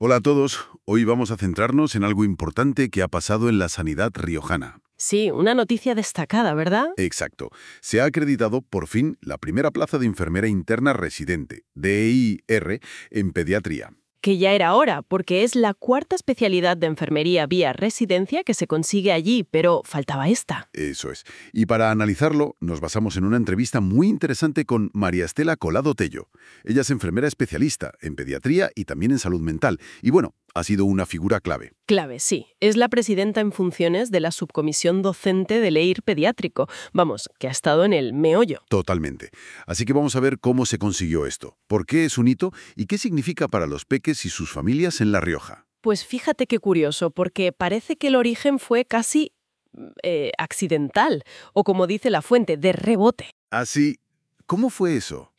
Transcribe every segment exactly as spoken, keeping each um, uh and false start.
Hola a todos, hoy vamos a centrarnos en algo importante que ha pasado en la sanidad riojana. Sí, una noticia destacada, ¿verdad? Exacto, se ha acreditado por fin la primera plaza de enfermera interna residente, D I R, en pediatría. Que ya era hora, porque es la cuarta especialidad de enfermería vía residencia que se consigue allí, pero faltaba esta. Eso es. Y para analizarlo, nos basamos en una entrevista muy interesante con María Estela Colado Tello. Ella es enfermera especialista en pediatría y también en salud mental. Y bueno, ha sido una figura clave. Clave, sí. Es la presidenta en funciones de la subcomisión docente del E I R pediátrico. Vamos, que ha estado en el meollo. Totalmente. Así que vamos a ver cómo se consiguió esto, por qué es un hito y qué significa para los peques y sus familias en La Rioja. Pues fíjate qué curioso, porque parece que el origen fue casi eh, accidental, o como dice la fuente, de rebote. Así, ¿cómo fue eso?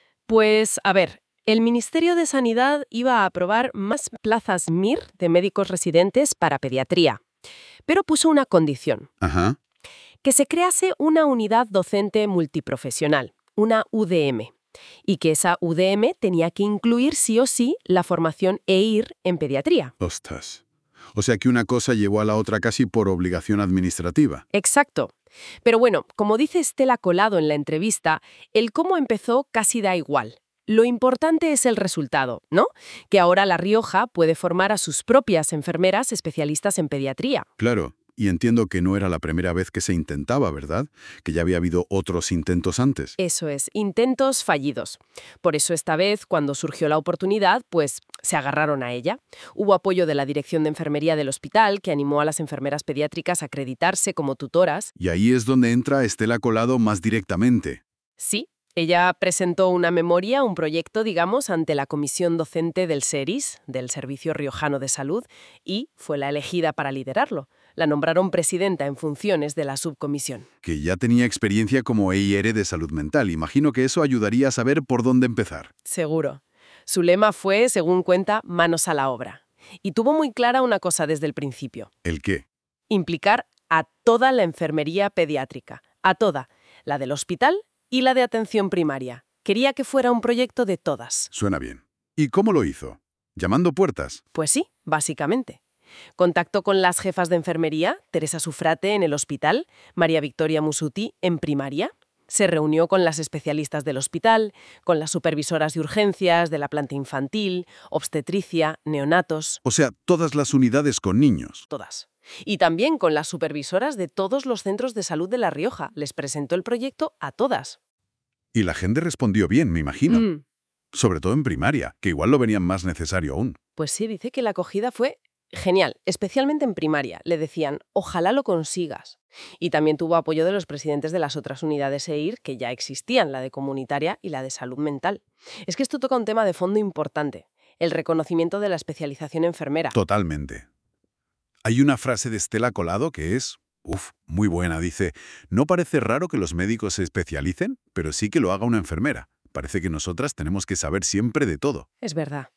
Pues, a ver, el Ministerio de Sanidad iba a aprobar más plazas M I R de médicos residentes para pediatría, pero puso una condición, Ajá. que se crease una unidad docente multiprofesional, una U D M, y que esa U D M tenía que incluir sí o sí la formación E I R en pediatría. Ostras. O sea que una cosa llevó a la otra casi por obligación administrativa. Exacto. Pero bueno, como dice Estela Colado en la entrevista, el cómo empezó casi da igual. Lo importante es el resultado, ¿no? Que ahora La Rioja puede formar a sus propias enfermeras especialistas en pediatría. Claro, y entiendo que no era la primera vez que se intentaba, ¿verdad? Que ya había habido otros intentos antes. Eso es, intentos fallidos. Por eso esta vez, cuando surgió la oportunidad, pues se agarraron a ella. Hubo apoyo de la Dirección de Enfermería del hospital, que animó a las enfermeras pediátricas a acreditarse como tutoras. Y ahí es donde entra Estela Colado más directamente. Sí, ella presentó una memoria, un proyecto, digamos, ante la comisión docente del SERIS, del Servicio Riojano de Salud, y fue la elegida para liderarlo. La nombraron presidenta en funciones de la subcomisión. Que ya tenía experiencia como E I R de salud mental. Imagino que eso ayudaría a saber por dónde empezar. Seguro. Su lema fue, según cuenta, manos a la obra. Y tuvo muy clara una cosa desde el principio: ¿El qué? implicar a toda la enfermería pediátrica, a toda, la del hospital y la de atención primaria. Quería que fuera un proyecto de todas. Suena bien. ¿Y cómo lo hizo? ¿Llamando puertas? Pues sí, básicamente. Contactó con las jefas de enfermería, Teresa Sufrate en el hospital, María Victoria Musuti en primaria. Se reunió con las especialistas del hospital, con las supervisoras de urgencias, de la planta infantil, obstetricia, neonatos, O sea, todas las unidades con niños. todas. Y también con las supervisoras de todos los centros de salud de La Rioja. Les presentó el proyecto a todas. Y la gente respondió bien, me imagino. Mm, Sobre todo en primaria, que igual lo venían más necesario aún. Pues sí, dice que la acogida fue genial, especialmente en primaria. Le decían, ojalá lo consigas. Y también tuvo apoyo de los presidentes de las otras unidades E I R que ya existían, la de comunitaria y la de salud mental. Es que esto toca un tema de fondo importante, el reconocimiento de la especialización enfermera. Totalmente. Hay una frase de Estela Colado que es, uff, muy buena. Dice, no parece raro que los médicos se especialicen, pero sí que lo haga una enfermera. Parece que nosotras tenemos que saber siempre de todo. Es verdad.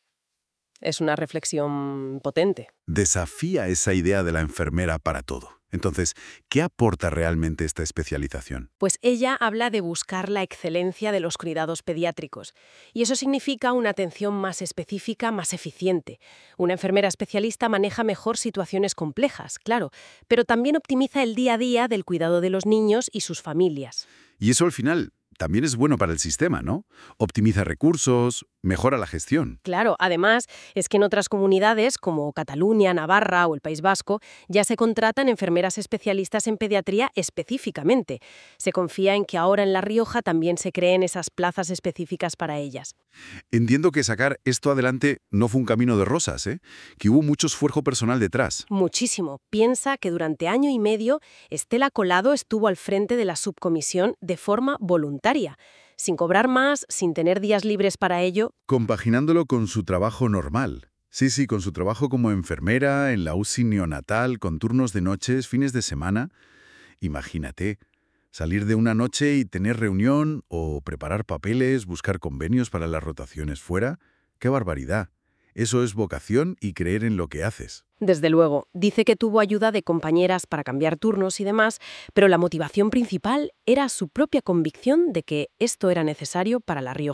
Es una reflexión potente. Desafía esa idea de la enfermera para todo. Entonces, ¿qué aporta realmente esta especialización? Pues ella habla de buscar la excelencia de los cuidados pediátricos. Y eso significa una atención más específica, más eficiente. Una enfermera especialista maneja mejor situaciones complejas, claro, pero también optimiza el día a día del cuidado de los niños y sus familias. Y eso al final también es bueno para el sistema, ¿no? Optimiza recursos, mejora la gestión. Claro, además, es que en otras comunidades, como Cataluña, Navarra o el País Vasco, ya se contratan enfermeras especialistas en pediatría específicamente. Se confía en que ahora en La Rioja también se creen esas plazas específicas para ellas. Entiendo que sacar esto adelante no fue un camino de rosas, ¿eh? Que hubo mucho esfuerzo personal detrás. Muchísimo. Piensa que durante año y medio Estela Colado estuvo al frente de la subcomisión de forma voluntaria, sin cobrar más, sin tener días libres para ello. Compaginándolo con su trabajo normal. Sí, sí, con su trabajo como enfermera, en la U C I neonatal, con turnos de noches, fines de semana. Imagínate, salir de una noche y tener reunión o preparar papeles, buscar convenios para las rotaciones fuera. ¡Qué barbaridad! Eso es vocación y creer en lo que haces. Desde luego, dice que tuvo ayuda de compañeras para cambiar turnos y demás, pero la motivación principal era su propia convicción de que esto era necesario para La Rioja.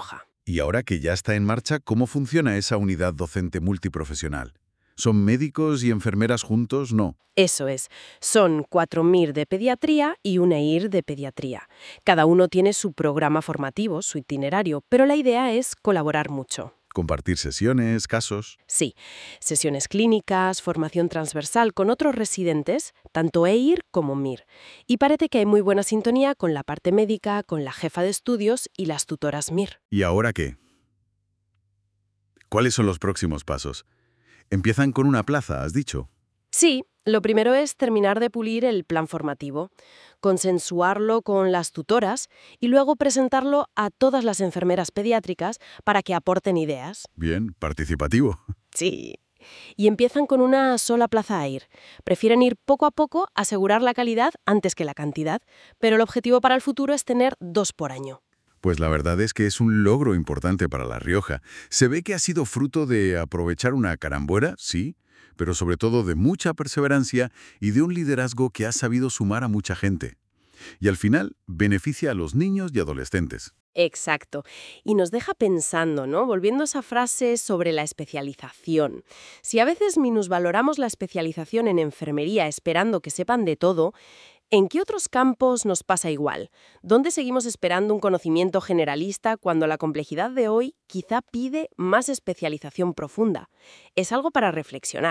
Y ahora que ya está en marcha, ¿cómo funciona esa unidad docente multiprofesional? ¿Son médicos y enfermeras juntos? No. Eso es. Son cuatro M I R de pediatría y un E I R de pediatría. Cada uno tiene su programa formativo, su itinerario, pero la idea es colaborar mucho. Compartir sesiones, casos. Sí, sesiones clínicas, formación transversal con otros residentes, tanto E I R como M I R. Y parece que hay muy buena sintonía con la parte médica, con la jefa de estudios y las tutoras M I R. ¿Y ahora qué? ¿Cuáles son los próximos pasos? Empiezan con una plaza, has dicho. Sí, lo primero es terminar de pulir el plan formativo, consensuarlo con las tutoras y luego presentarlo a todas las enfermeras pediátricas para que aporten ideas. Bien, participativo. Sí. Y empiezan con una sola plaza a ir. Prefieren ir poco a poco, asegurar la calidad antes que la cantidad, pero el objetivo para el futuro es tener dos por año. Pues la verdad es que es un logro importante para La Rioja. Se ve que ha sido fruto de aprovechar una carambuera, sí, pero sobre todo de mucha perseverancia y de un liderazgo que ha sabido sumar a mucha gente. Y al final, beneficia a los niños y adolescentes. Exacto. Y nos deja pensando, ¿no? Volviendo a esa frase sobre la especialización. Si a veces minusvaloramos la especialización en enfermería esperando que sepan de todo, ¿en qué otros campos nos pasa igual? ¿Dónde seguimos esperando un conocimiento generalista cuando la complejidad de hoy quizá pide más especialización profunda? Es algo para reflexionar.